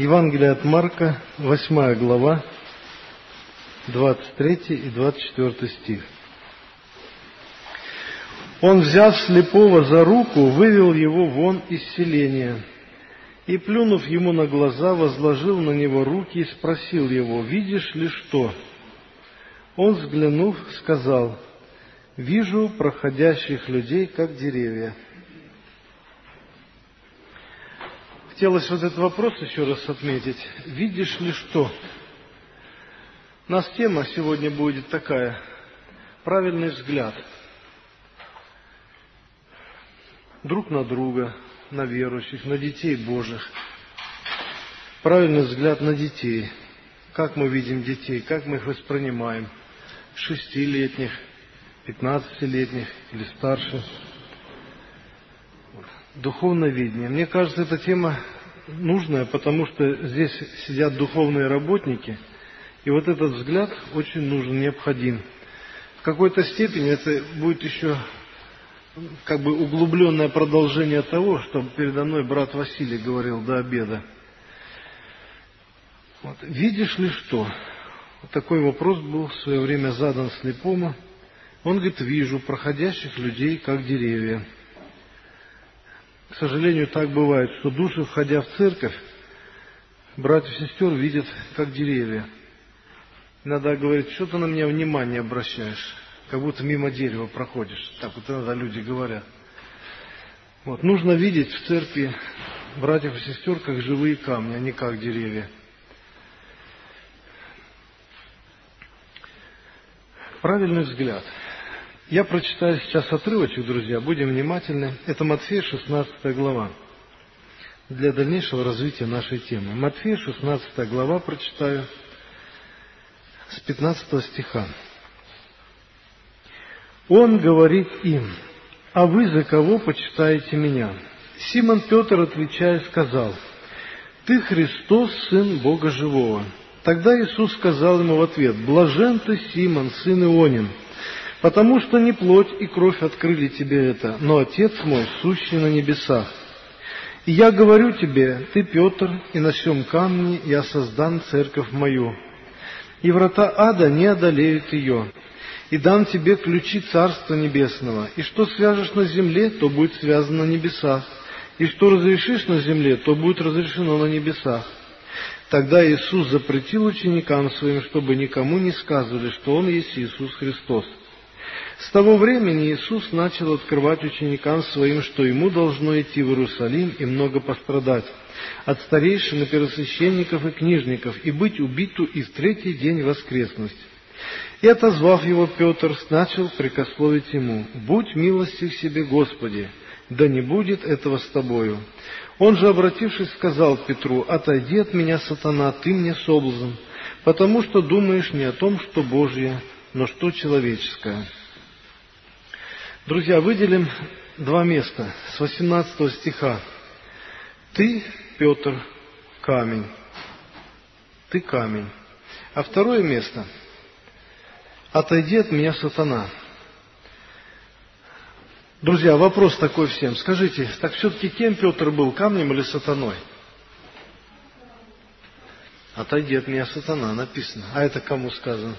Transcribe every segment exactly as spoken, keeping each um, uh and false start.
Евангелие от Марка, восьмая глава, двадцать третий и двадцать четвёртый стих. Он, взяв слепого за руку, вывел его вон из селения и, плюнув ему на глаза, возложил на него руки и спросил его: «Видишь ли что?» Он, взглянув, сказал: «Вижу проходящих людей, как деревья». Хотелось вот этот вопрос еще раз отметить. Видишь ли что? У нас тема сегодня будет такая: правильный взгляд. Друг на друга, на верующих, на детей Божьих. Правильный взгляд на детей. Как мы видим детей, как мы их воспринимаем. Шестилетних, пятнадцатилетних или старше. Духовное видение. Мне кажется, эта тема нужная, потому что здесь сидят духовные работники, и вот этот взгляд очень нужен, необходим. В какой-то степени это будет еще как бы углубленное продолжение того, что передо мной брат Василий говорил до обеда. Вот. Видишь ли что? Вот такой вопрос был в свое время задан слепому. Он говорит: вижу проходящих людей, как деревья. К сожалению, так бывает, что души, входя в церковь, братьев и сестер видят, как деревья. Иногда говорит: что ты на меня внимание обращаешь, как будто мимо дерева проходишь. Так вот иногда люди говорят. Вот. Нужно видеть в церкви братьев и сестер как живые камни, а не как деревья. Правильный взгляд. Я прочитаю сейчас отрывочек, друзья, будем внимательны. Это Матфея, шестнадцатая глава, для дальнейшего развития нашей темы. Матфея, шестнадцатая глава, прочитаю с пятнадцатого стиха. Он говорит им: «А вы за кого почитаете меня?» Симон Петр, отвечая, сказал: «Ты Христос, Сын Бога Живого». Тогда Иисус сказал ему в ответ: «Блажен ты, Симон, сын Ионин, потому что не плоть и кровь открыли тебе это, но Отец мой, сущий на небесах. И я говорю тебе: ты Петр, и на сем камне я создам церковь мою, и врата ада не одолеют ее. И дам тебе ключи Царства Небесного, и что свяжешь на земле, то будет связано на небесах, и что разрешишь на земле, то будет разрешено на небесах». Тогда Иисус запретил ученикам Своим, чтобы никому не сказывали, что Он есть Иисус Христос. С того времени Иисус начал открывать ученикам Своим, что Ему должно идти в Иерусалим и много пострадать от старейшин и первосвященников и книжников, и быть убиту и в третий день воскреснуть. И, отозвав его, Петр начал прикословить ему: «Будь милостив себе, Господи, да не будет этого с тобою». Он же, обратившись, сказал Петру: «Отойди от меня, сатана, ты мне соблазн, потому что думаешь не о том, что Божье, но что человеческое». Друзья, выделим два места с восемнадцатого стиха. «Ты, Петр, камень». Ты камень. А второе место: «Отойди от меня, сатана». Друзья, вопрос такой всем. Скажите, так все-таки кем Петр был, камнем или сатаной? «Отойди от меня, сатана», написано. А это кому сказано?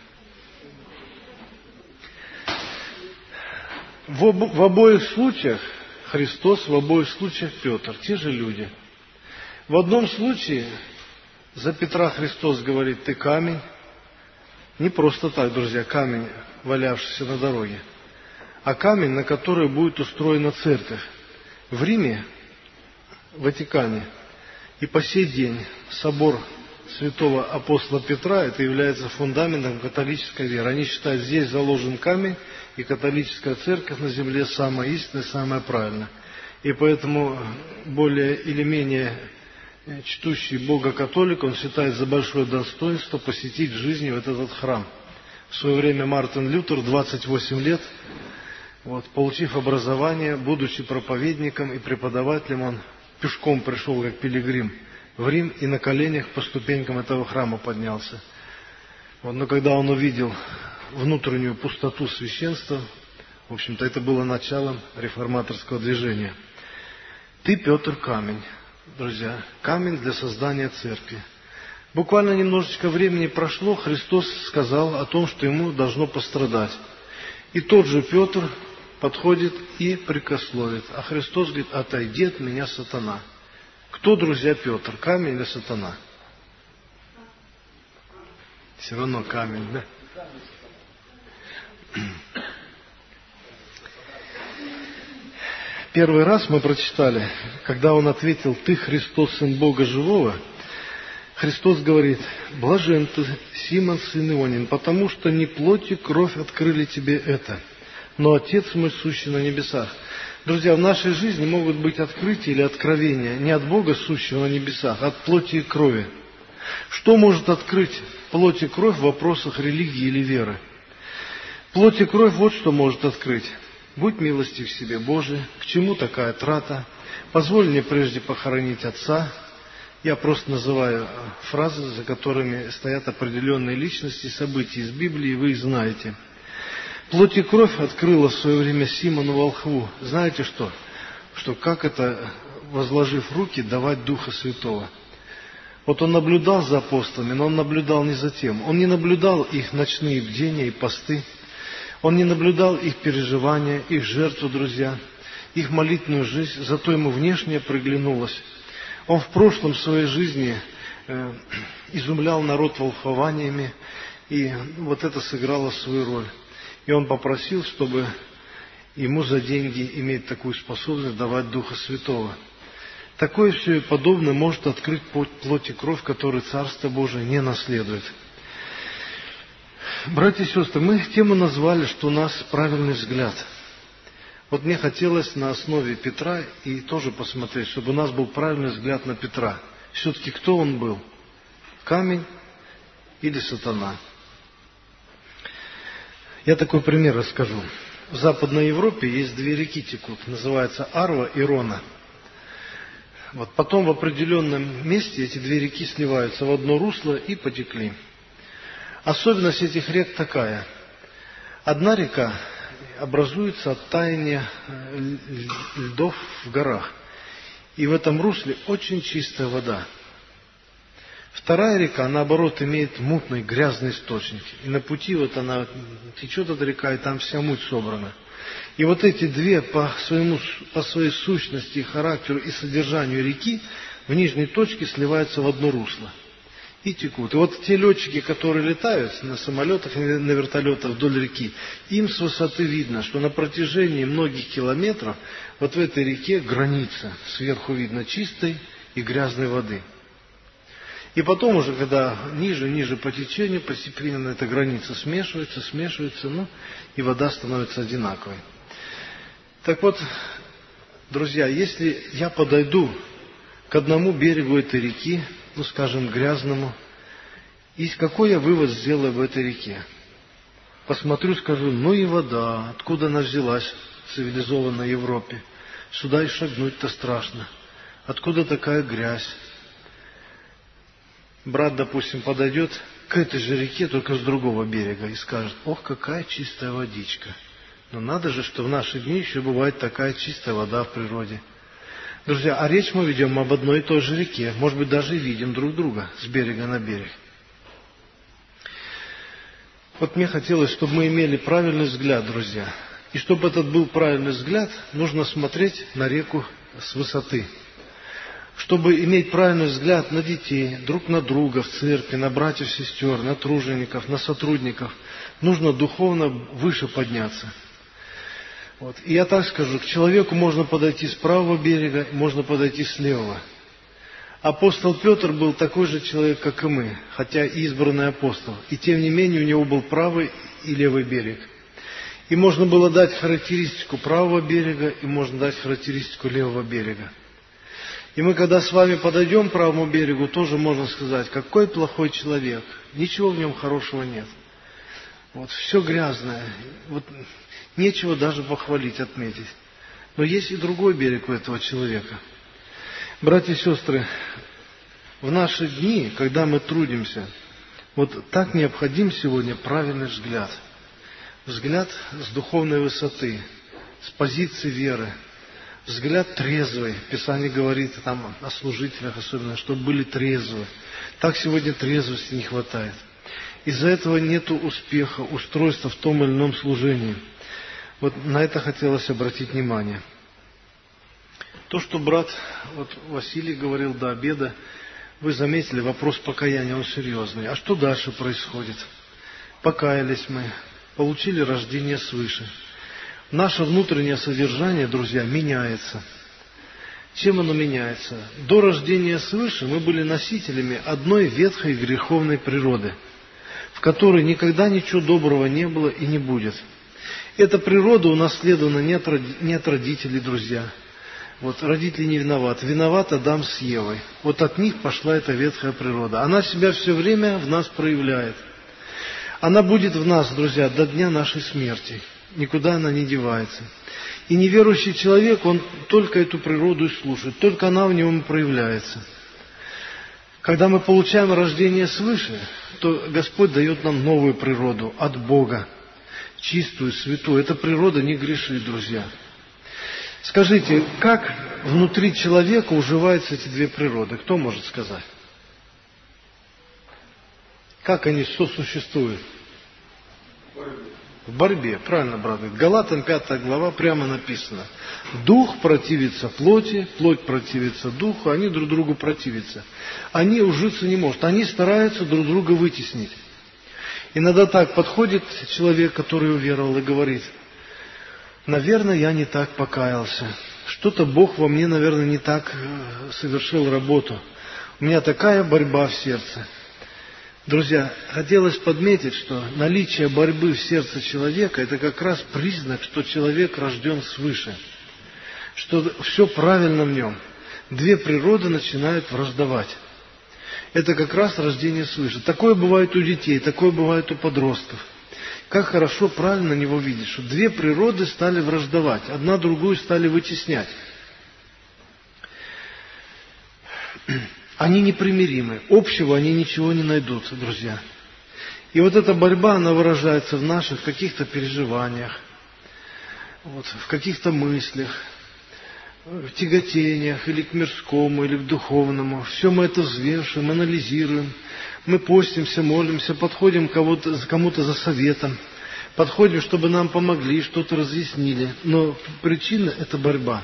В, об, в обоих случаях Христос, в обоих случаях Петр. Те же люди. В одном случае за Петра Христос говорит: «Ты камень». Не просто так, друзья, камень, валявшийся на дороге, а камень, на который будет устроена церковь. В Риме, в Ватикане, и по сей день собор святого апостола Петра, это является фундаментом католической веры. Они считают, здесь заложен камень, и католическая церковь на земле самая истинная, самая правильная. И поэтому более или менее чтущий Бога католик, он считает за большое достоинство посетить в жизни вот этот храм. В свое время Мартин Лютер, двадцать восемь лет, вот, получив образование, будучи проповедником и преподавателем, он пешком пришел как пилигрим в Рим и на коленях по ступенькам этого храма поднялся. Вот, но когда он увидел внутреннюю пустоту священства, в общем-то, это было началом реформаторского движения. «Ты, Петр, камень». друзья, камень для создания церкви. Буквально немножечко времени прошло, Христос сказал о том, что ему должно пострадать. И тот же Петр подходит и прикословит. А Христос говорит: отойди от меня, сатана. Кто, друзья, Петр? Камень или сатана? Все равно камень, да? Первый раз мы прочитали, когда он ответил: «Ты, Христос, Сын Бога Живого», Христос говорит: «Блажен ты, Симон, сын Ионин, потому что не плоть и кровь открыли тебе это, но Отец мой, сущий на небесах». Друзья, в нашей жизни могут быть открытия или откровения не от Бога, сущего на небесах, а от плоти и крови. Что может открыть плоть и кровь в вопросах религии или веры? Плоть и кровь вот что может открыть. Будь милостив к себе, Боже, к чему такая трата? Позволь мне прежде похоронить отца. Я просто называю фразы, за которыми стоят определенные личности, события из Библии, вы их знаете. Плоть и кровь открыла в свое время Симону волхву. Знаете что? Что как это, возложив руки, давать Духа Святого? Вот он наблюдал за апостолами, но он наблюдал не за тем. Он не наблюдал их ночные бдения и посты. Он не наблюдал их переживания, их жертву, друзья, их молитвенную жизнь, зато ему внешне приглянулось. Он в прошлом своей жизни э, изумлял народ волхвованиями, и вот это сыграло свою роль. И он попросил, чтобы ему за деньги иметь такую способность давать Духа Святого. Такое все и подобное может открыть плоть и кровь, которые Царство Божие не наследует. Братья и сестры, мы тему назвали, что у нас правильный взгляд. Вот мне хотелось на основе Петра и тоже посмотреть, чтобы у нас был правильный взгляд на Петра. Все-таки кто он был? Камень или сатана? Я такой пример расскажу. В Западной Европе есть две реки текут, называются Арва и Рона. Вот потом в определенном месте эти две реки сливаются в одно русло и потекли. Особенность этих рек такая. Одна река образуется от таяния льдов в горах. И в этом русле очень чистая вода. Вторая река, наоборот, имеет мутный, грязный источник. И на пути вот она течет, эта река, и там вся муть собрана. И вот эти две по, своему, по своей сущности, характеру и содержанию реки в нижней точке сливаются в одно русло. И текут. И вот те летчики, которые летают на самолетах и на вертолетах вдоль реки, им с высоты видно, что на протяжении многих километров вот в этой реке граница. Сверху видно чистой и грязной воды. И потом уже, когда ниже, ниже по течению, постепенно эта граница смешивается, смешивается, ну, и вода становится одинаковой. Так вот, друзья, если я подойду к одному берегу этой реки, ну, скажем, грязному, и какой я вывод сделаю в этой реке? Посмотрю, скажу: ну и вода, откуда она взялась в цивилизованной Европе? Сюда и шагнуть-то страшно. Откуда такая грязь? Брат, допустим, подойдет к этой же реке, только с другого берега, и скажет: ох, какая чистая водичка. Но надо же, что в наши дни еще бывает такая чистая вода в природе. Друзья, а речь мы ведем об одной и той же реке. Может быть, даже и видим друг друга с берега на берег. Вот мне хотелось, чтобы мы имели правильный взгляд, друзья. И чтобы этот был правильный взгляд, нужно смотреть на реку с высоты. Чтобы иметь правильный взгляд на детей, друг на друга в церкви, на братьев, сестер, на тружеников, на сотрудников, нужно духовно выше подняться. Вот. И я так скажу, к человеку можно подойти с правого берега, можно подойти с левого. Апостол Петр был такой же человек, как и мы, хотя и избранный апостол. И тем не менее у него был правый и левый берег. И можно было дать характеристику правого берега, и можно дать характеристику левого берега. И мы, когда с вами подойдем к правому берегу, тоже можно сказать: какой плохой человек, ничего в нем хорошего нет. Вот все грязное, вот нечего даже похвалить, отметить. Но есть и другой берег у этого человека. Братья и сестры, в наши дни, когда мы трудимся, вот так необходим сегодня правильный взгляд. Взгляд с духовной высоты, с позиции веры. взгляд трезвый. Писание говорит там о служителях особенно, чтобы были трезвы. Так сегодня трезвости не хватает. Из-за этого нет успеха, устройства в том или ином служении. Вот на это хотелось обратить внимание. То, что брат вот Василий говорил до обеда, вы заметили, вопрос покаяния, он серьезный. А что дальше происходит? Покаялись мы, получили рождение свыше. Наше внутреннее содержание, друзья, меняется. Чем оно меняется? До рождения свыше мы были носителями одной ветхой греховной природы, в которой никогда ничего доброго не было и не будет. Эта природа унаследована не от, не от родителей, друзья. Вот родители не виноваты. Виноват Адам с Евой. Вот от них пошла эта ветхая природа. Она себя все время в нас проявляет. Она будет в нас, друзья, до дня нашей смерти. Никуда она не девается. И неверующий человек, он только эту природу и слушает. Только она в нем проявляется. Когда мы получаем рождение свыше, то Господь дает нам новую природу от Бога. Чистую, святую. Эта природа не грешит, друзья. Скажите, как внутри человека уживаются эти две природы? Кто может сказать? Как они сосуществуют? В борьбе, правильно, брат говорит. Галатам пятая глава прямо написано. Дух противится плоти, плоть противится духу, они друг другу противятся. Они ужиться не могут, они стараются друг друга вытеснить. Иногда так подходит человек, который уверовал, и говорит: наверное, я не так покаялся. Что-то Бог во мне, наверное, не так совершил работу. У меня такая борьба в сердце. Друзья, хотелось подметить, что наличие борьбы в сердце человека – это как раз признак, что человек рожден свыше, что все правильно в нем. Две природы начинают враждовать. Это как раз рождение свыше. Такое бывает у детей, такое бывает у подростков. Как хорошо, правильно него видеть, что две природы стали враждовать, одна другую стали вытеснять. Они непримиримы, общего они ничего не найдут, друзья. И вот эта борьба, она выражается в наших каких-то переживаниях, вот, в каких-то мыслях, в тяготениях, или к мирскому, или к духовному. Все мы это взвешиваем, анализируем. Мы постимся, молимся, подходим кому-то, кому-то за советом, подходим, чтобы нам помогли, что-то разъяснили. Но причина – это борьба.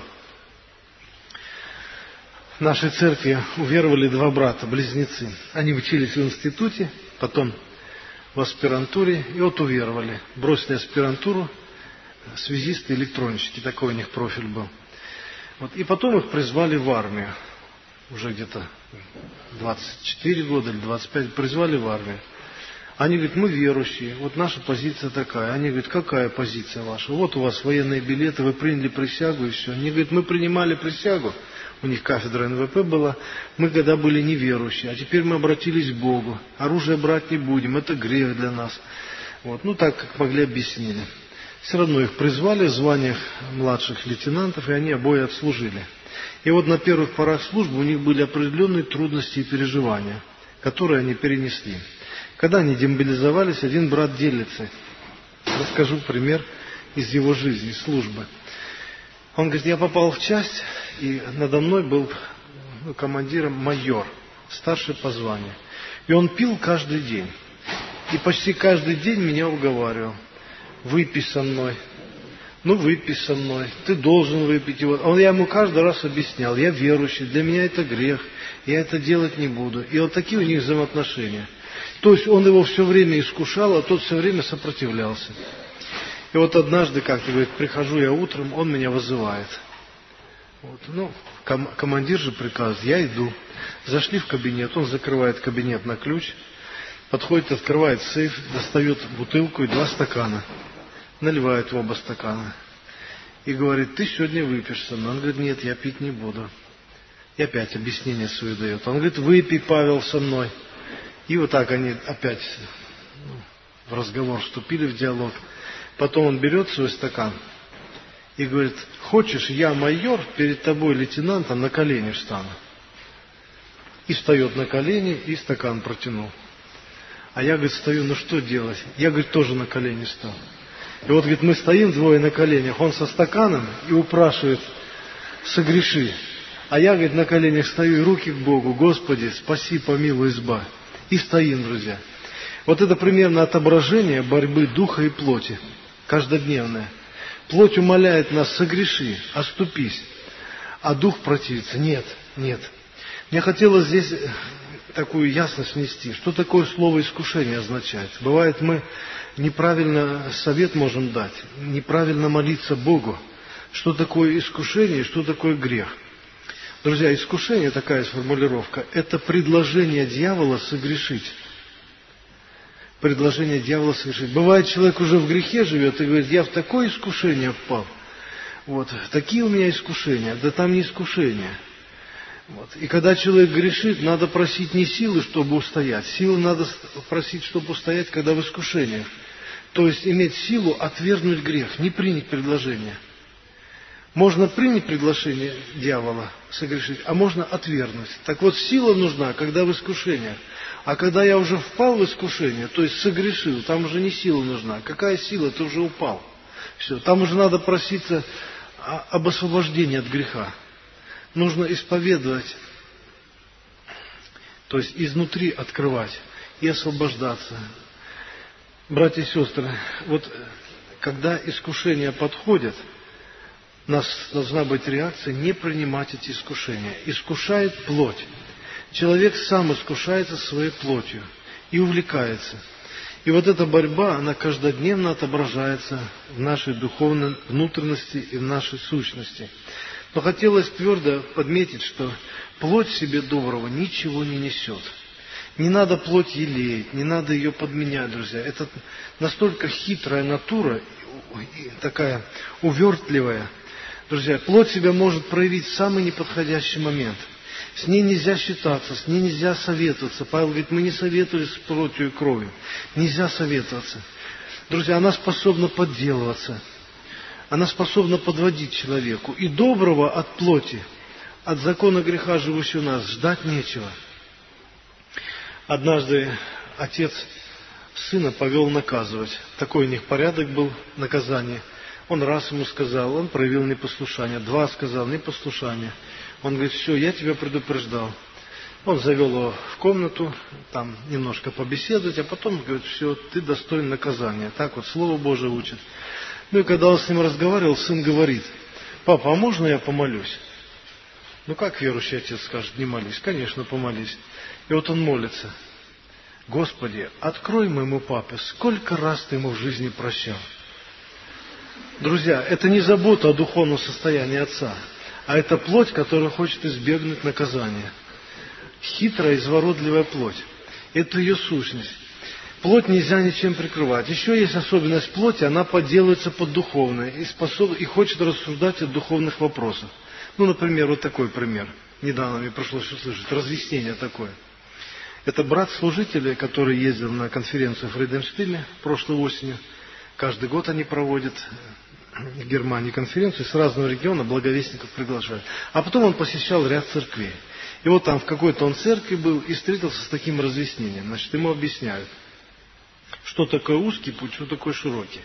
В нашей церкви уверовали два брата, близнецы. Они учились в институте, потом в аспирантуре, и вот уверовали. Бросили аспирантуру, связисты электронщики, такой у них профиль был. Вот, и потом их призвали в армию. Уже где-то двадцать четыре года или двадцать пять призвали в армию. Они говорят: мы верующие, вот наша позиция такая. Они говорят: какая позиция ваша? Вот у вас военные билеты, вы приняли присягу и все. Они говорят: мы принимали присягу, у них кафедра эн вэ пэ была, мы когда были неверующие, а теперь мы обратились к Богу. Оружие брать не будем, это грех для нас. Вот, ну так, как могли, объяснили. Все равно их призвали в званиях младших лейтенантов, и они обои отслужили. И вот на первых порах службы у них были определенные трудности и переживания, которые они перенесли. Когда они демобилизовались, один брат делится. Расскажу пример из его жизни, из службы. Он говорит: я попал в часть, и надо мной был ну, командиром майор, старший по званию. И он пил каждый день. И почти каждый день меня уговаривал: выпей со мной. Ну, выпей со мной, ты должен выпить его. Он, я ему каждый раз объяснял: я верующий, для меня это грех, я это делать не буду. И вот такие у них взаимоотношения. То есть он его все время искушал, а тот все время сопротивлялся. И вот однажды, как-то, говорит, прихожу я утром, он меня вызывает. Вот, ну, ком- командир же приказывает, я иду. Зашли в кабинет, он закрывает кабинет на ключ, подходит, открывает сейф, достает бутылку и два стакана. Наливает в оба стакана. И говорит: ты сегодня выпьешь со мной. Он говорит: нет, я пить не буду. И опять объяснение свое дает. Он говорит: выпей, Павел, со мной. И вот так они опять ну, в разговор вступили, в диалог. Потом он берет свой стакан и говорит: хочешь, я, майор, перед тобой, лейтенантом, на колени встану. И встает на колени, и стакан протянул. А я, говорит, стою, ну что делать? Я, говорит, тоже на колени встал. И вот, говорит, мы стоим двое на коленях, он со стаканом и упрашивает: согреши. А я, говорит, на коленях стою и руки к Богу: Господи, спаси, помилуй, избавь. И стоим, друзья. Вот это примерно отображение борьбы духа и плоти, каждодневное. Плоть умоляет нас: согреши, оступись. А дух противится: нет, нет. Мне хотелось здесь такую ясность внести. Что такое слово искушение означает? Бывает, мы неправильно совет можем дать, неправильно молиться Богу. Что такое искушение и что такое грех? Друзья, искушение, такая формулировка, это предложение дьявола согрешить. Предложение дьявола согрешить. Бывает, человек уже в грехе живет и говорит: я в такое искушение впал. Вот, такие у меня искушения. Да там не искушения. Вот. И когда человек грешит, надо просить не силы, чтобы устоять. Силы надо просить, чтобы устоять, когда в искушениях. То есть иметь силу отвергнуть грех, не принять предложение. Можно принять приглашение дьявола согрешить, а можно отвергнуть. Так вот, сила нужна, когда в искушениях. А когда я уже впал в искушение, то есть согрешил, там уже не сила нужна. Какая сила? Ты уже упал. Все, там уже надо проситься об освобождении от греха. Нужно исповедовать, то есть изнутри открывать и освобождаться. Братья и сестры, вот когда искушения подходят, у нас должна быть реакция не принимать эти искушения. Искушает плоть. Человек сам искушается своей плотью и увлекается. И вот эта борьба, она каждодневно отображается в нашей духовной внутренности и в нашей сущности. Но хотелось твердо подметить, что плоть себе доброго ничего не несет. Не надо плоть елеять, не надо ее подменять, друзья. Это настолько хитрая натура, такая увертливая. Друзья, плоть себя может проявить в самый неподходящий момент. С ней нельзя считаться, с ней нельзя советоваться. Павел говорит: мы не советовались с плотью и кровью. Нельзя советоваться. Друзья, она способна подделываться. Она способна подводить человеку. И доброго от плоти, от закона греха, живущего у нас, ждать нечего. Однажды отец сына повел наказывать. Такой у них порядок был наказания. Он раз ему сказал, он проявил непослушание. Два сказал, непослушание. Он говорит: все, я тебя предупреждал. Он завел его в комнату, там немножко побеседовать, а потом говорит: все, ты достоин наказания. Так вот, Слово Божие учит. Ну и когда он с ним разговаривал, сын говорит: папа, а можно я помолюсь? Ну как верующий отец скажет: не молись? Конечно, помолись. И вот он молится: Господи, открой моему папе, сколько раз ты ему в жизни прощал. Друзья, это не забота о духовном состоянии отца, а это плоть, которая хочет избегнуть наказания. Хитрая, изворотливая плоть. Это ее сущность. Плоть нельзя ничем прикрывать. Еще есть особенность плоти, она подделывается под духовное и, способ... и хочет рассуждать о духовных вопросах. Ну, например, вот такой пример. Недавно мне пришлось услышать разъяснение такое. Это брат служителя, который ездил на конференцию в Фрейденштиле прошлой осенью. Каждый год они проводят в Германии конференцию, с разного региона благовестников приглашают. А потом он посещал ряд церквей. И вот там в какой-то он церкви был и встретился с таким разъяснением. Значит, ему объясняют, что такое узкий путь, что такое широкий.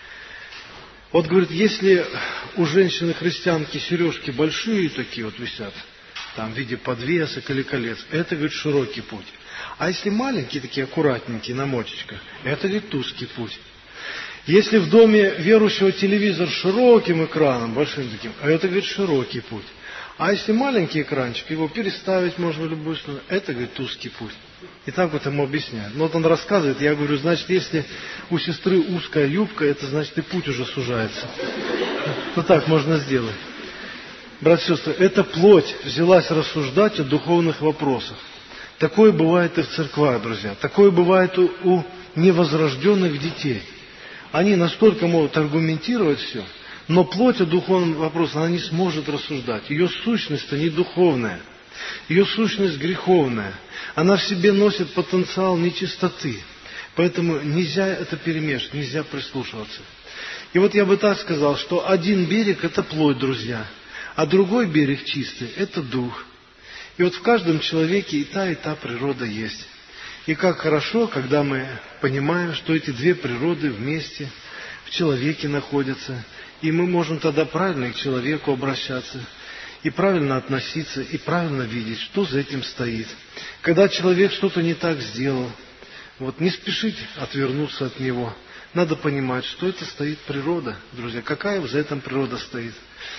Вот, говорит, если у женщины-христианки сережки большие такие вот висят, там в виде подвесок или колец, это, говорит, широкий путь. А если маленькие, такие аккуратненькие, на мочечках, это, говорит, узкий путь. Если в доме верующего телевизор с широким экраном, большим таким, это, говорит, широкий путь. А если маленький экранчик, его переставить можно в любую сторону, это, говорит, узкий путь. И так вот ему объясняют. Но вот он рассказывает, я говорю, значит, если у сестры узкая юбка, это значит, и путь уже сужается. Вот так можно сделать. Братья и сестры, эта плоть взялась рассуждать о духовных вопросах. Такое бывает и в церквах, друзья. Такое бывает у, у невозрожденных детей. Они настолько могут аргументировать все, но плоть о духовном вопросе она не сможет рассуждать. Ее сущность-то не духовная. Ее сущность греховная. Она в себе носит потенциал нечистоты. Поэтому нельзя это перемешивать, нельзя прислушиваться. И вот я бы так сказал, что один берег – это плоть, друзья, а другой берег чистый – это дух. И вот в каждом человеке и та, и та природа есть. И как хорошо, когда мы понимаем, что эти две природы вместе в человеке находятся, и мы можем тогда правильно к человеку обращаться. и правильно относиться, и правильно видеть, что за этим стоит. Когда человек что-то не так сделал, вот не спешить отвернуться от него. Надо понимать, что это стоит природа, друзья. Какая за этим природа стоит?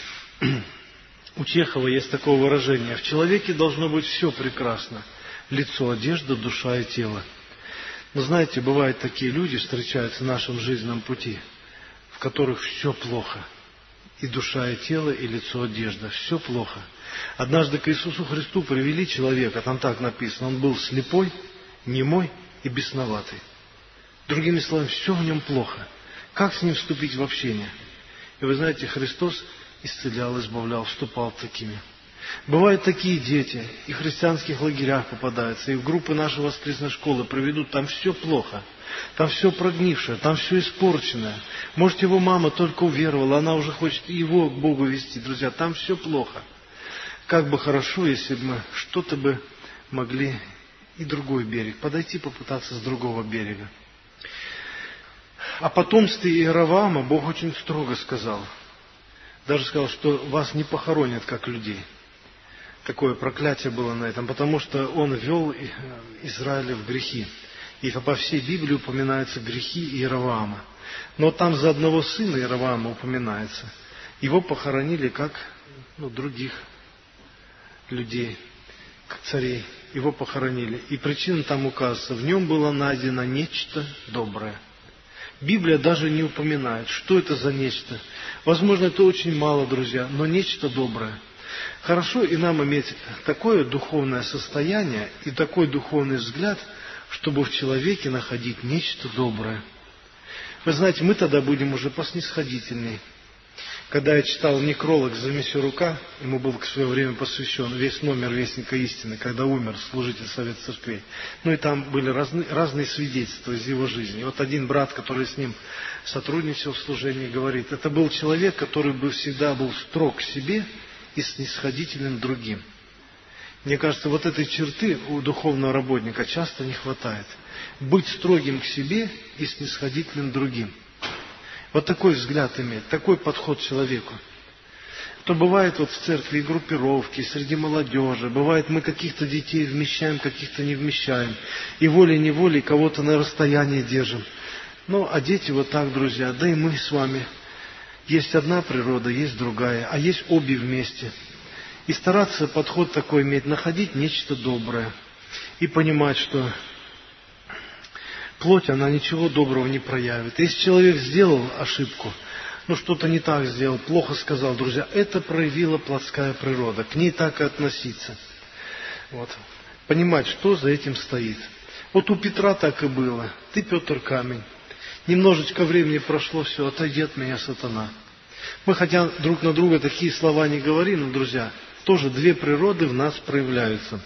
У Чехова есть такое выражение: в человеке должно быть все прекрасно. Лицо, одежда, душа и тело. Но знаете, бывают такие люди, встречаются в нашем жизненном пути, в которых все плохо. И душа, и тело, и лицо, одежда. Все плохо. Однажды к Иисусу Христу привели человека, там так написано, он был слепой, немой и бесноватый. Другими словами, все в нем плохо. Как с ним вступить в общение? И вы знаете, Христос исцелял, избавлял, вступал такими. Бывают такие дети, и в христианских лагерях попадаются, и в группы нашей воскресной школы проведут, там все плохо, там все прогнившее, там все испорченное. Может, его мама только уверовала, она уже хочет его к Богу вести. Друзья, там все плохо. Как бы хорошо, если бы мы что-то бы могли и другой берег, подойти, попытаться с другого берега. О потомстве Иеровоама Бог очень строго сказал. Даже сказал, что вас не похоронят как людей. Такое проклятие было на этом, потому что он вел Израиля в грехи. И по всей Библии упоминаются грехи Иеровоама. Но там за одного сына Иеровоама упоминается. Его похоронили как ну, других людей, как царей. Его похоронили. И причина там указывается. В нем было найдено нечто доброе. Библия даже не упоминает, что это за нечто. Возможно, это очень мало, друзья, но нечто доброе. Хорошо и нам иметь такое духовное состояние и такой духовный взгляд, чтобы в человеке находить нечто доброе. Вы знаете, мы тогда будем уже поснисходительней. Когда я читал некролог за Мисюрука, ему был в свое время посвящен весь номер Вестника истины, когда умер служитель Совета Церквей. Ну и там были разные, разные свидетельства из его жизни. И вот один брат, который с ним сотрудничал в служении, говорит, это был человек, который бы всегда был строг к себе и снисходителен к другим. Мне кажется, вот этой черты у духовного работника часто не хватает. Быть строгим к себе и снисходительным к другим. Вот такой взгляд иметь, такой подход человеку. То бывает вот в церкви и группировки, и среди молодежи, бывает мы каких-то детей вмещаем, каких-то не вмещаем, и волей-неволей кого-то на расстоянии держим. Ну, а дети вот так, друзья, да и мы с вами. Есть одна природа, есть другая, а есть обе вместе. И стараться подход такой иметь, находить нечто доброе. И понимать, что плоть, она ничего доброго не проявит. Если человек сделал ошибку, ну что-то не так сделал, плохо сказал, друзья, это проявила плотская природа. К ней так и относиться. Вот. Понимать, что за этим стоит. Вот у Петра так и было. Ты, Петр, камень. Немножечко времени прошло, все, отойди от меня, сатана. Мы хотя друг на друга такие слова не говорим, но, друзья, тоже две природы в нас проявляются.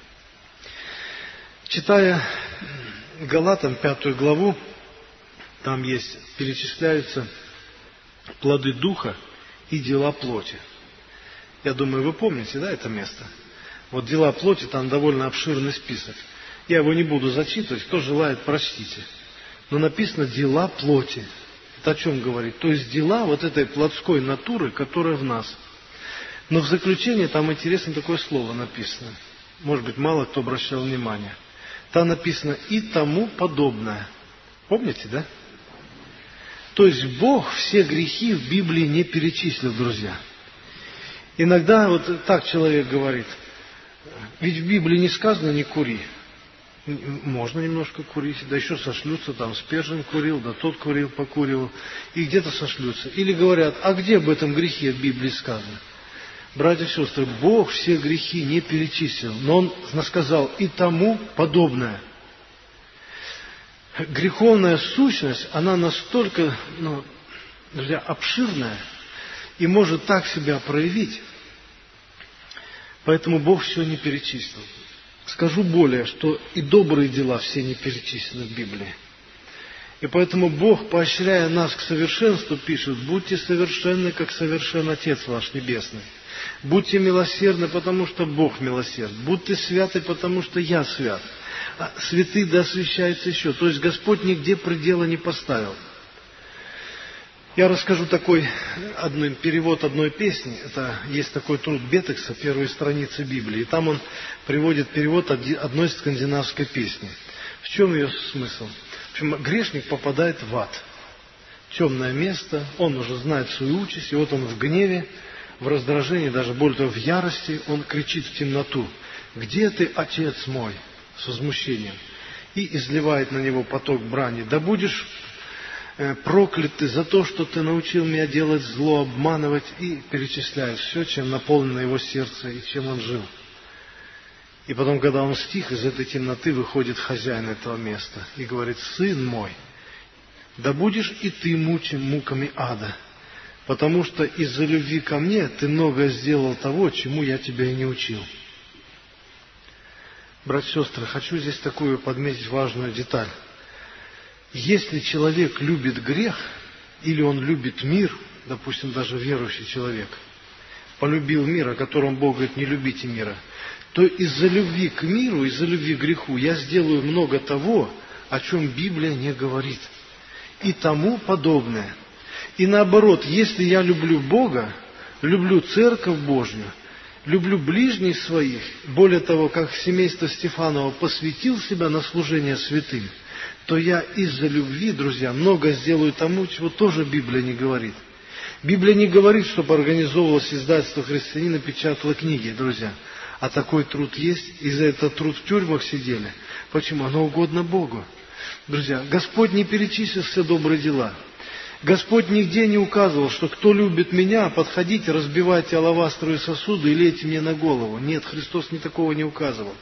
Читая Галатам пятую главу, там есть, перечисляются плоды духа и дела плоти. Я думаю, вы помните, да, это место? Вот дела плоти, там довольно обширный список. Я его не буду зачитывать, кто желает, прочтите. Но написано дела плоти. Это о чем говорит? То есть дела вот этой плотской натуры, которая в нас. Но в заключение там интересно такое слово написано. Может быть, мало кто обращал внимание. Там написано «и тому подобное». Помните, да? То есть Бог все грехи в Библии не перечислил, друзья. Иногда вот так человек говорит, ведь в Библии не сказано «не кури». Можно немножко курить, да еще сошлются, там Спержин курил, да тот курил, покуривал, и где-то сошлются. Или говорят, а где об этом грехе в Библии сказано? Братья и сестры, Бог все грехи не перечислил, но Он сказал и тому подобное. Греховная сущность, она настолько, ну, друзья, обширная и может так себя проявить, поэтому Бог все не перечислил. Скажу более, что и добрые дела все не перечислены в Библии. И поэтому Бог, поощряя нас к совершенству, пишет, будьте совершенны, как совершен Отец ваш Небесный. Будьте милосердны, потому что Бог милосерд. Будьте святы, потому что Я свят. А святы да освящаются еще. То есть Господь нигде предела не поставил. Я расскажу такой одной, перевод одной песни. Это есть такой труд Бетекса, первые страницы Библии. И там он приводит перевод одной скандинавской песни. В чем ее смысл? В общем, грешник попадает в ад. Темное место, он уже знает свою участь, и вот он в гневе, в раздражении, даже более того, в ярости, он кричит в темноту: «Где ты, Отец мой?» с возмущением. И изливает на него поток брани: «Да будешь проклят ты за то, что ты научил меня делать зло, обманывать», и перечисляет все, чем наполнено его сердце и чем он жил. И потом, когда он стих, из этой темноты выходит хозяин этого места и говорит: «Сын мой, да будешь и ты мучим муками ада, потому что из-за любви ко мне ты многое сделал того, чему я тебя и не учил». Братья и сестры, хочу здесь такую подметить важную деталь. Если человек любит грех, или он любит мир, допустим, даже верующий человек, полюбил мир, о котором Бог говорит: «Не любите мира», то из-за любви к миру, из-за любви к греху я сделаю много того, о чем Библия не говорит, и тому подобное. И наоборот, если я люблю Бога, люблю Церковь Божью, люблю ближних своих, более того, как семейство Стефанова посвятил себя на служение святым, то я из-за любви, друзья, много сделаю тому, чего тоже Библия не говорит. Библия не говорит, чтобы организовывалось издательство «Христианин» и печатало книги, друзья. А такой труд есть, и за этот труд в тюрьмах сидели. Почему? Оно угодно Богу. Друзья, Господь не перечислил все добрые дела. Господь нигде не указывал, что кто любит меня, подходите, разбивайте алавастровые сосуды и лейте мне на голову. Нет, Христос ни такого не указывал.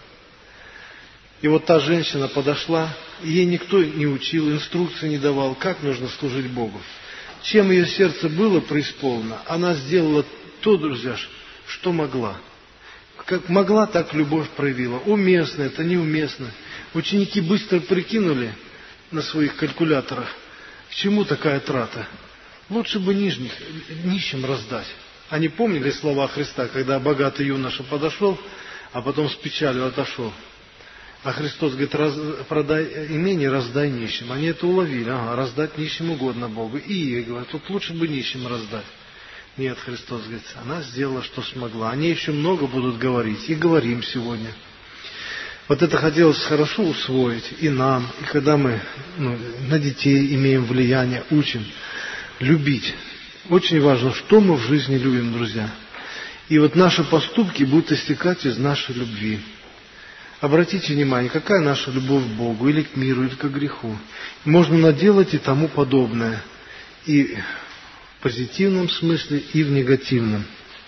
И вот та женщина подошла, и ей никто не учил, инструкции не давал, как нужно служить Богу. Чем ее сердце было преисполнено, она сделала то, друзья, что могла. Как могла, так любовь проявила. Уместно это, неуместно. Ученики быстро прикинули на своих калькуляторах, к чему такая трата. Лучше бы нижних, нищим раздать. Они помнили слова Христа, когда богатый юноша подошел, а потом с печалью отошел. А Христос говорит: раз, продай имение, раздай нищим. Они это уловили. Ага, раздать нищим угодно Богу. И ей говорят: тут лучше бы нищим раздать. Нет, Христос говорит, она сделала, что смогла. Они еще много будут говорить. И говорим сегодня. Вот это хотелось хорошо усвоить и нам, и когда мы ну, на детей имеем влияние, учим. Любить. Очень важно, что мы в жизни любим, друзья. И вот наши поступки будут истекать из нашей любви. Обратите внимание, какая наша любовь к Богу, или к миру, или к греху. Можно наделать и тому подобное. И в позитивном смысле, и в негативном.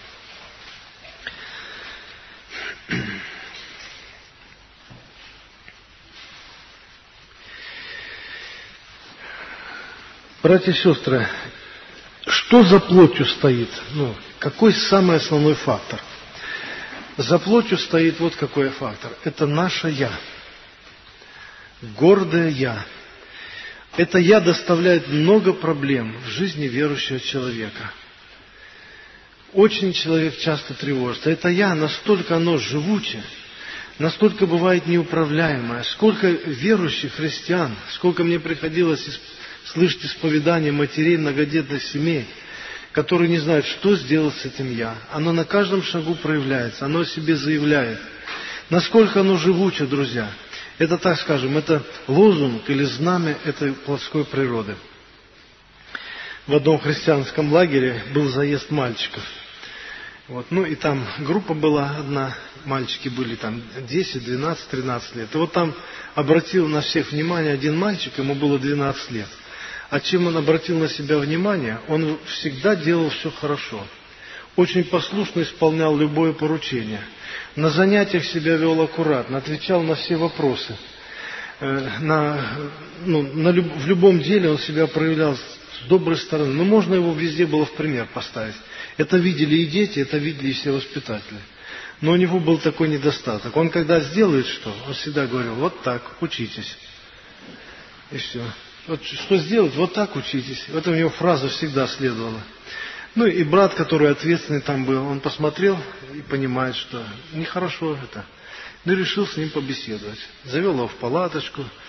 Братья и сестры, что за плотью стоит? Ну, какой самый основной фактор? За плотью стоит вот какой фактор. Это наше «я». Гордое «я». Это «я» доставляет много проблем в жизни верующего человека. Очень человек часто тревожится. Это «я» настолько оно живучее, настолько бывает неуправляемое. Сколько верующих христиан, сколько мне приходилось слышать исповедания матерей многодетных семей, которые не знают, что сделать с этим «я». Оно на каждом шагу проявляется, оно о себе заявляет. Насколько оно живуче, друзья. Это, так скажем, это лозунг или знамя этой плотской природы. В одном христианском лагере был заезд мальчиков. Вот, ну и там группа была одна, мальчики были там десять, двенадцать, тринадцать лет. И вот там обратил на всех внимание один мальчик, ему было двенадцать лет. А чем он обратил на себя внимание? Он всегда делал все хорошо. Очень послушно исполнял любое поручение. На занятиях себя вел аккуратно, отвечал на все вопросы. На, ну, на люб, в любом деле он себя проявлял с доброй стороны. Но можно его везде было в пример поставить. Это видели и дети, это видели и все воспитатели. Но у него был такой недостаток. Он когда сделает что, он всегда говорил: вот так, учитесь. И все. Вот что сделать, вот так учитесь. В этом его фраза всегда следовала. Ну и брат, который ответственный там был, он посмотрел и понимает, что нехорошо это. Ну и решил с ним побеседовать. Завел его в палаточку,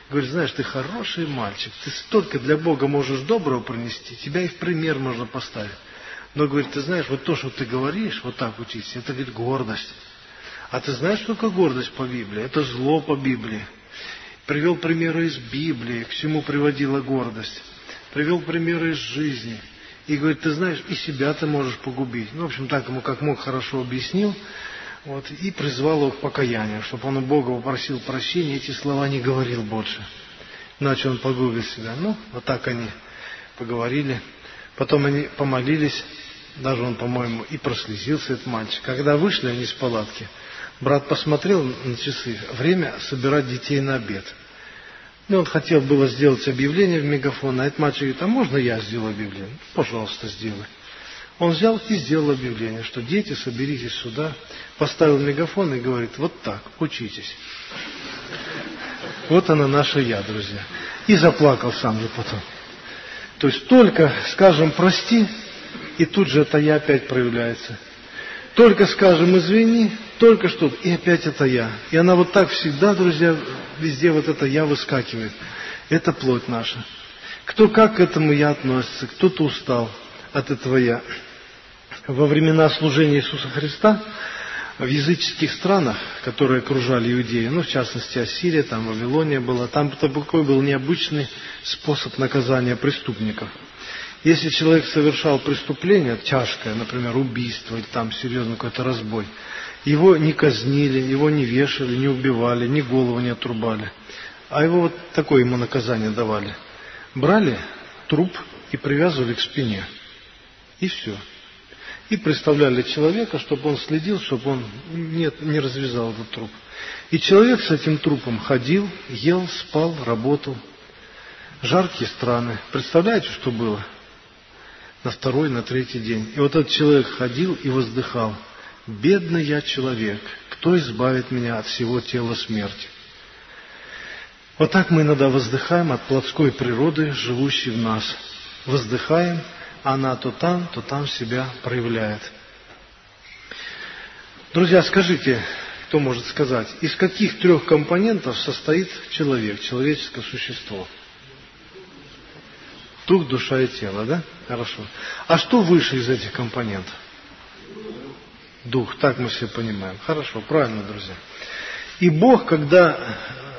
Говорит, знаешь, ты хороший мальчик, ты столько для Бога можешь доброго принести, тебя и в пример можно поставить. Но, говорит, ты знаешь, вот то, что ты говоришь, вот так учиться, это, говорит, гордость. А ты знаешь, что такое гордость по Библии? Это зло по Библии. Привел примеры из Библии, к чему приводила гордость. Привел примеры из жизни. И говорит, ты знаешь, и себя ты можешь погубить. Ну, в общем, так ему как мог хорошо объяснил. Вот, и призвал его к покаянию, чтобы он у Бога попросил прощения, эти слова не говорил больше. Иначе он погубит себя. Ну, вот так они поговорили. Потом они помолились. Даже он, по-моему, и прослезился, этот мальчик. Когда вышли они из палатки, брат посмотрел на часы. Время собирать детей на обед. Ну, он хотел было сделать объявление в мегафон, а этот мальчик говорит, а можно я сделаю объявление? Пожалуйста, сделай. Он взял и сделал объявление, что дети, соберитесь сюда, поставил мегафон и говорит, вот так, учитесь. Вот она наша я, друзья. И заплакал сам же потом. То есть только, скажем, прости, и тут же это я опять проявляется. Только скажем, извини, только что, и опять это я. И она вот так всегда, друзья, везде вот это я выскакивает. Это плоть наша. Кто как к этому я относится, кто-то устал от этого я. Во времена служения Иисуса Христа в языческих странах, которые окружали Иудею, ну, в частности, Ассирия, там Вавилония была, там такой был необычный способ наказания преступников. Если человек совершал преступление тяжкое, например, убийство или там серьезный какой-то разбой, его не казнили, его не вешали, не убивали, ни голову не отрубали, а его вот такое ему наказание давали. Брали труп и привязывали к спине. И все. И представляли человека, чтобы он следил, чтобы он не, не развязал этот труп. И человек с этим трупом ходил, ел, спал, работал. Жаркие страны. Представляете, что было? На второй, на третий день. И вот этот человек ходил и воздыхал. Бедный я человек, кто избавит меня от всего тела смерти? Вот так мы иногда воздыхаем от плотской природы, живущей в нас. Воздыхаем, а она то там, то там себя проявляет. Друзья, скажите, кто может сказать, из каких трех компонентов состоит человек, человеческое существо? Дух, душа и тело, да? Хорошо. А что выше из этих компонентов? Дух, так мы все понимаем. Хорошо, правильно, друзья. И Бог, когда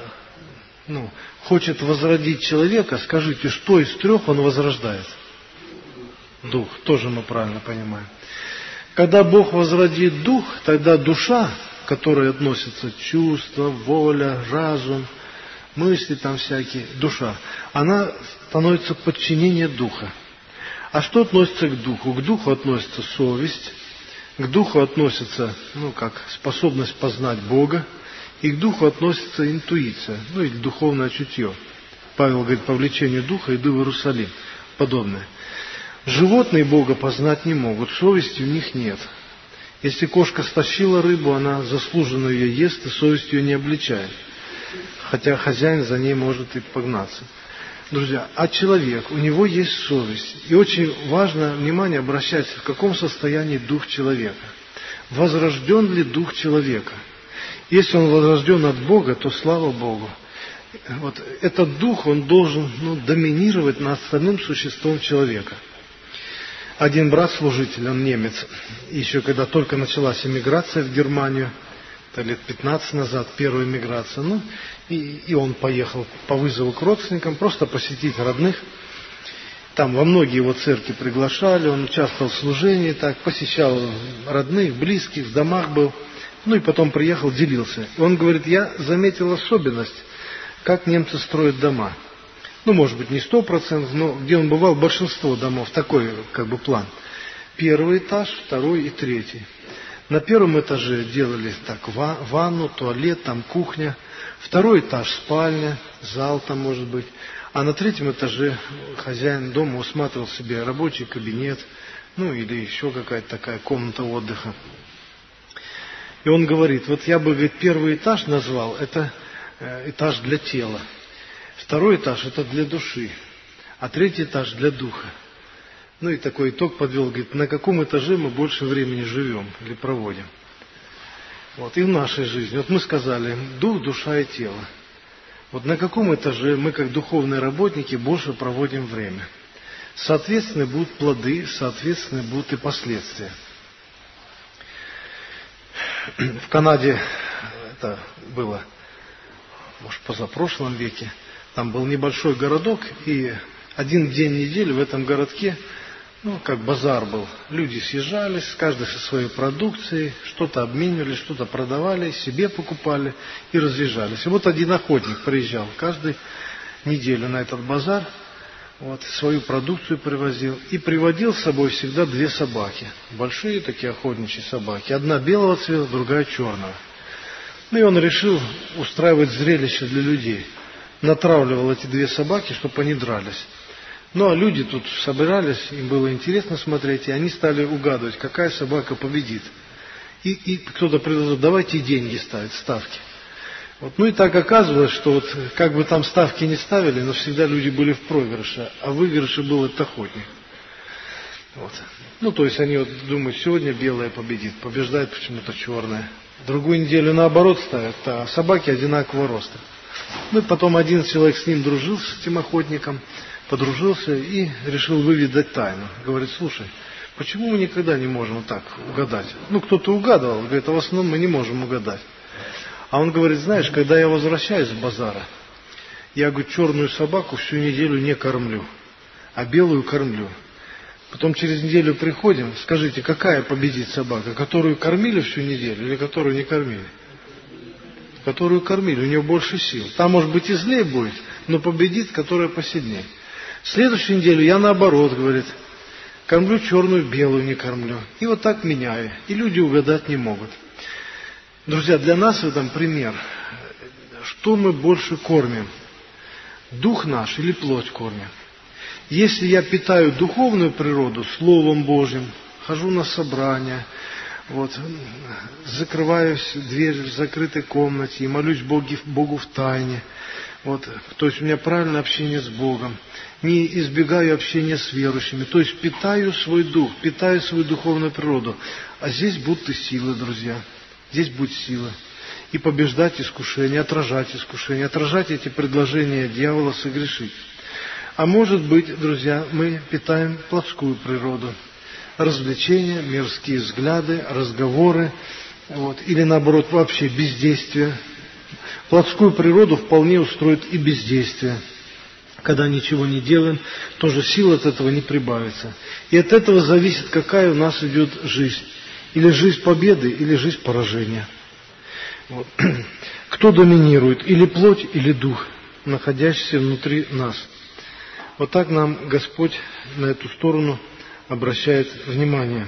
ну, хочет возродить человека, скажите, что из трех Он возрождает? Дух, тоже мы правильно понимаем. Когда Бог возродит дух, тогда душа, к которой относятся чувства, воля, разум, мысли там всякие, душа, она становится подчинение духа. А что относится к духу? К духу относится совесть, к духу относится, ну как, способность познать Бога, и к духу относится интуиция, ну или духовное чутье. Павел говорит, по влечению духа иду в Иерусалим, подобное. Животные Бога познать не могут, совести у них нет. Если кошка стащила рыбу, она заслуженно ее ест, и совесть ее не обличает. Хотя хозяин за ней может и погнаться. Друзья, а человек, у него есть совесть. И очень важно внимание обращать, в каком состоянии дух человека. Возрожден ли дух человека? Если он возрожден от Бога, то слава Богу. Вот этот дух, он должен ну, доминировать над остальным существом человека. Один брат-служитель, он немец, еще когда только началась эмиграция в Германию, это лет пятнадцать назад, первая эмиграция, ну, и, и он поехал по вызову к родственникам, просто посетить родных. Там во многие его церкви приглашали, он участвовал в служении, так, посещал родных, близких, в домах был, ну и потом приехал, делился. И он говорит, я заметил особенность, как немцы строят дома. Ну, может быть, не сто процентов, но где он бывал, большинство домов, такой как бы план. Первый этаж, второй и третий. На первом этаже делали так ванну, туалет, там кухня. Второй этаж спальня, зал там может быть. А на третьем этаже хозяин дома усматривал себе рабочий кабинет, ну или еще какая-то такая комната отдыха. И он говорит, вот я бы, говорит, первый этаж назвал, это этаж для тела. Второй этаж это для души, а третий этаж для духа. Ну и такой итог подвел, говорит, на каком этаже мы больше времени живем или проводим. Вот, и в нашей жизни. Вот мы сказали, дух, душа и тело. Вот на каком этаже мы, как духовные работники, больше проводим время? Соответственно, будут плоды, соответственно, будут и последствия. В Канаде, это было, может, позапрошлом веке, там был небольшой городок, и один день недели в этом городке, ну, как базар был. Люди съезжались, каждый со своей продукцией, что-то обменивали, что-то продавали, себе покупали и разъезжались. И вот один охотник приезжал каждую неделю на этот базар, вот, свою продукцию привозил и приводил с собой всегда две собаки. Большие такие охотничьи собаки. Одна белого цвета, другая черного. Ну и он решил устраивать зрелище для людей. Натравливал эти две собаки, чтобы они дрались. Ну а люди тут собирались, им было интересно смотреть, и они стали угадывать, какая собака победит. И, и кто-то предложил, давайте деньги ставить, ставки. Вот. Ну и так оказывалось, что вот как бы там ставки не ставили, но всегда люди были в проигрыше, а в выигрыше был этот охотник. Вот. Ну то есть они вот думают, сегодня белая победит, побеждает почему-то черная. Другую неделю наоборот ставят, а собаки одинакового роста. Ну и потом один человек с ним дружил, с этим охотником, подружился и решил выведать тайну. Говорит, слушай, почему мы никогда не можем вот так угадать? Ну, кто-то угадывал, говорит, а в основном мы не можем угадать. А он говорит, знаешь, когда я возвращаюсь с базара, я, говорит, черную собаку всю неделю не кормлю, а белую кормлю. Потом через неделю приходим, скажите, какая победит собака, которую кормили всю неделю или которую не кормили? Которую кормили, у нее больше сил. Там, может быть, и злее будет, но победит, которая посильнее. Следующую неделю я наоборот, говорит, кормлю черную, белую не кормлю. И вот так меняю. И люди угадать не могут. Друзья, для нас в этом пример. Что мы больше кормим? Дух наш или плоть кормим? Если я питаю духовную природу Словом Божьим, хожу на собрания, вот, закрываюсь дверь в закрытой комнате и молюсь Боги, Богу в тайне, вот, то есть у меня правильное общение с Богом, не избегаю общения с верующими, то есть питаю свой дух, питаю свою духовную природу. А здесь будут и силы, друзья, здесь будет сила. И побеждать искушение, отражать искушение, отражать эти предложения дьявола согрешить. А может быть, друзья, мы питаем плотскую природу. Развлечения, мирские взгляды, разговоры, вот, или наоборот вообще бездействие. Плотскую природу вполне устроит и бездействие. Когда ничего не делаем, тоже сил от этого не прибавится. И от этого зависит, какая у нас идет жизнь. Или жизнь победы, или жизнь поражения. Вот. Кто доминирует, или плоть, или дух, находящийся внутри нас. Вот так нам Господь на эту сторону обращает внимание.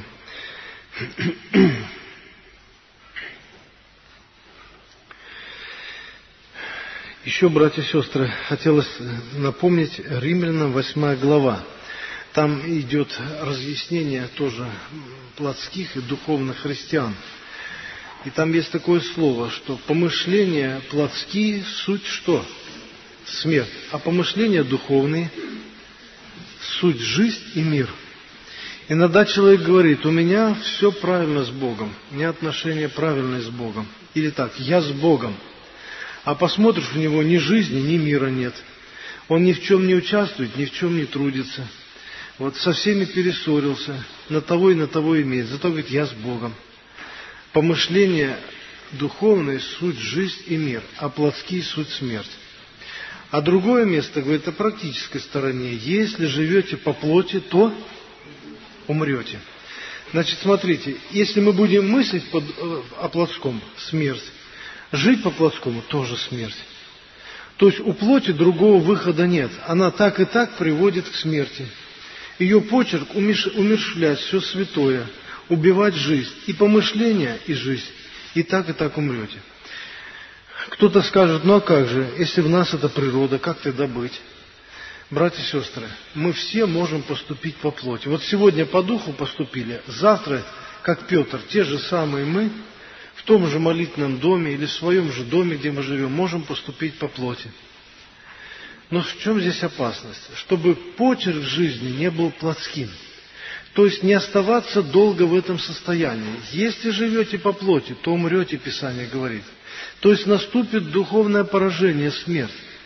Еще, братья и сестры, хотелось напомнить Римлянам восьмая глава. Там идет разъяснение тоже плотских и духовных христиан. И там есть такое слово, что помышления плотские суть что? Смерть. А помышления духовные суть жизнь и мир. Иногда человек говорит, у меня все правильно с Богом, у меня отношения правильные с Богом. Или так, я с Богом. А посмотришь, у него ни жизни, ни мира нет. Он ни в чем не участвует, ни в чем не трудится. Вот со всеми перессорился, на того и на того имеет. Зато говорит, я с Богом. Помышления духовные суть жизнь и мир, а плотские суть смерть. А другое место, говорит, о практической стороне. Если живете по плоти, то умрете. Значит, смотрите, если мы будем мыслить под, о плотском, смерть. Жить по плотскому тоже смерть. То есть у плоти другого выхода нет. Она так и так приводит к смерти. Ее почерк умерщвлять все святое, убивать жизнь. И помышления, и жизнь. И так и так умрете. Кто-то скажет, ну а как же, если в нас это природа, как тогда быть? Братья и сестры, мы все можем поступить по плоти. Вот сегодня по духу поступили, завтра, как Петр, те же самые мы, в том же молитвенном доме или в своем же доме, где мы живем, можем поступить по плоти. Но в чем здесь опасность? Чтобы почерк жизни не был плотским. То есть не оставаться долго в этом состоянии. Если живете по плоти, то умрете, Писание говорит. То есть наступит духовное поражение, смерть.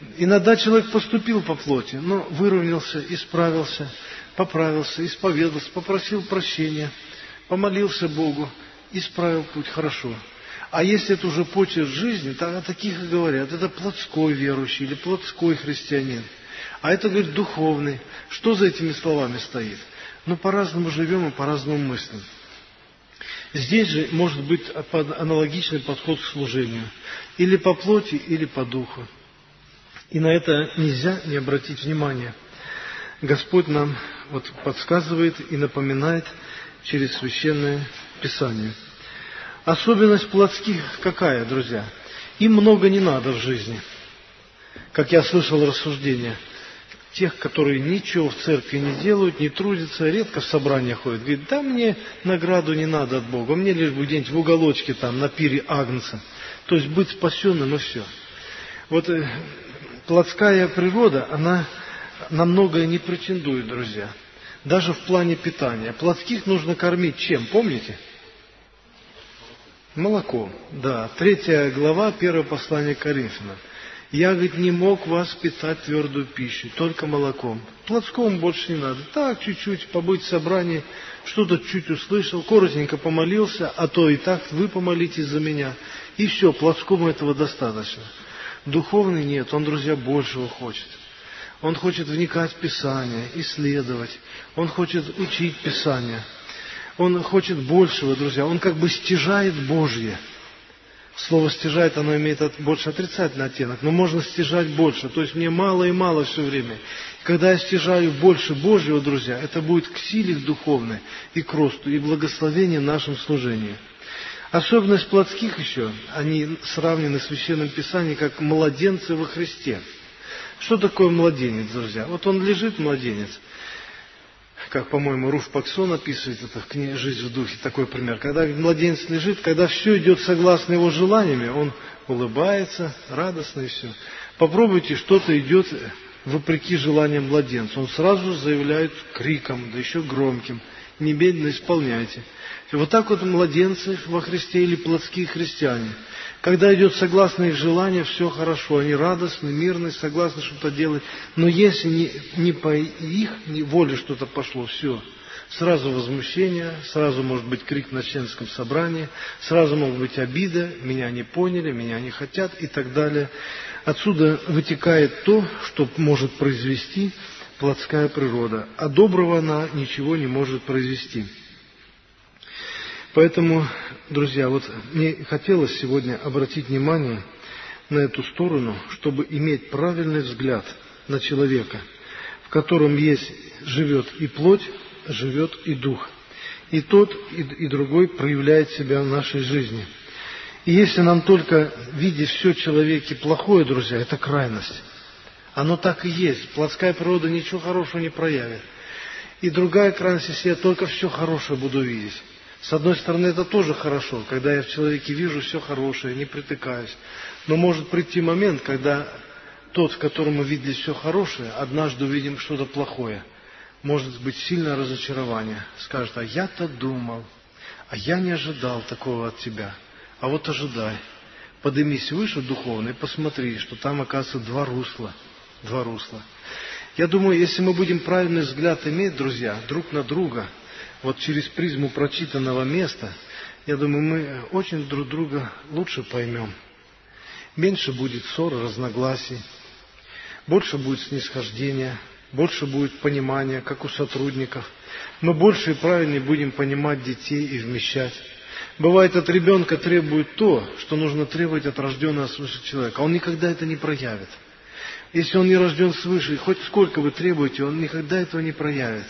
Иногда человек поступил по плоти, но выровнялся, исправился, поправился, исповедался, попросил прощения, помолился Богу, исправил путь, хорошо. А если это уже почерк жизни, то о таких и говорят, это плотской верующий или плотской христианин. А это, говорит, духовный. Что за этими словами стоит? Ну, по-разному живем и по-разному мыслим. Здесь же может быть аналогичный подход к служению. Или по плоти, или по духу. И на это нельзя не обратить внимания. Господь нам вот подсказывает и напоминает через Священное Писание. Особенность плотских какая, друзья? Им много не надо в жизни. Как я слышал рассуждения тех, которые ничего в церкви не делают, не трудятся, редко в собрания ходят. Говорит, да мне награду не надо от Бога, мне лишь бы где-нибудь в уголочке там, на пире Агнца. То есть быть спасенным и все. Вот э, плотская природа, она на многое не претендует, друзья. Даже в плане питания. Плотских нужно кормить чем, помните? Молоком, да. Третья глава, первое послание к Коринфянам. Я, говорит, не мог вас питать твердую пищу, только молоком. Плотскому больше не надо. Так, чуть-чуть побыть в собрании, что-то чуть услышал, коротенько помолился, а то и так вы помолитесь за меня. И все, плотскому этого достаточно. Духовный нет, он, друзья, большего хочет. Он хочет вникать в Писание, исследовать. Он хочет учить Писание. Он хочет большего, друзья. Он как бы стяжает Божье. Слово «стяжает», оно имеет больше отрицательный оттенок, но можно стяжать больше. То есть мне мало и мало все время. Когда я стяжаю больше Божьего, друзья, это будет к силе духовной и к росту, и благословению нашим служением. Особенность плотских еще, они сравнены в Священном Писании как младенцы во Христе. Что такое младенец, друзья? Вот он лежит, младенец, как, по-моему, Руф Паксон описывает это в книге «Жизнь в духе», такой пример. Когда младенец лежит, когда все идет согласно его желаниями, он улыбается, радостно и все. Попробуйте, что-то идет вопреки желаниям младенца. Он сразу заявляет криком, да еще громким: «Немедленно исполняйте». И вот так вот младенцы во Христе или плотские христиане. Когда идет согласно их желанию, все хорошо, они радостны, мирны, согласны что-то делать. Но если не, не по их не воле что-то пошло, все. Сразу возмущение, сразу может быть крик на членском собрании, сразу может быть обида, меня не поняли, меня не хотят и так далее. Отсюда вытекает то, что может произвести плотская природа, а доброго она ничего не может произвести. Поэтому, друзья, вот мне хотелось сегодня обратить внимание на эту сторону, чтобы иметь правильный взгляд на человека, в котором есть, живет и плоть, живет и дух. И тот, и, и другой проявляет себя в нашей жизни. И если нам только видеть все в человеке плохое, друзья, это крайность. Оно так и есть. Плотская природа ничего хорошего не проявит. И другая крайность, если я только все хорошее буду видеть. С одной стороны, это тоже хорошо, когда я в человеке вижу все хорошее, не притыкаюсь. Но может прийти момент, когда тот, в котором мы видели все хорошее, однажды увидим что-то плохое. Может быть сильное разочарование. Скажет: а я-то думал, а я не ожидал такого от тебя. А вот ожидай. Поднимись выше духовно и посмотри, что там, оказывается, два русла. Два русла. Я думаю, если мы будем правильный взгляд иметь, друзья, друг на друга, вот через призму прочитанного места, я думаю, мы очень друг друга лучше поймем. Меньше будет ссор, разногласий, больше будет снисхождения, больше будет понимания, как у сотрудников. Мы больше и правильнее будем понимать детей и вмещать. Бывает, от ребенка требует то, что нужно требовать от рожденного свыше человека. Он никогда это не проявит. Если он не рожден свыше, хоть сколько вы требуете, он никогда этого не проявит.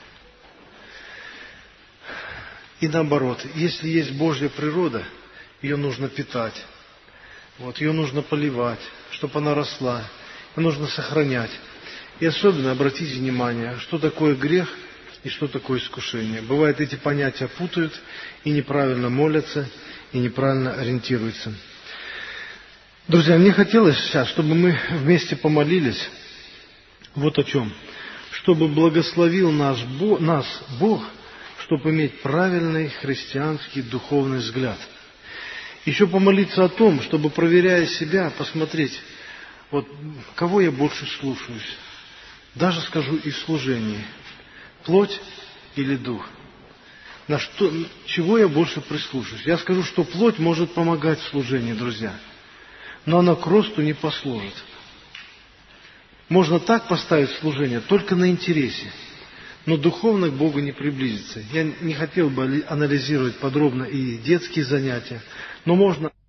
И наоборот, если есть Божья природа, ее нужно питать, вот, ее нужно поливать, чтобы она росла, ее нужно сохранять. И особенно обратите внимание, что такое грех и что такое искушение. Бывает, эти понятия путают и неправильно молятся, и неправильно ориентируются. Друзья, мне хотелось сейчас, чтобы мы вместе помолились вот о чем. Чтобы благословил нас Бог, нас Бог, чтобы иметь правильный христианский духовный взгляд. Еще помолиться о том, чтобы, проверяя себя, посмотреть, Вот кого я больше слушаюсь? Даже скажу и в служении. Плоть или дух? На что, чего я больше прислушаюсь? Я скажу, что плоть может помогать в служении, друзья. Но она к росту не послужит. Можно так поставить служение, только на интересе. Но духовно к Богу не приблизиться. Я не хотел бы анализировать подробно и детские занятия, но можно...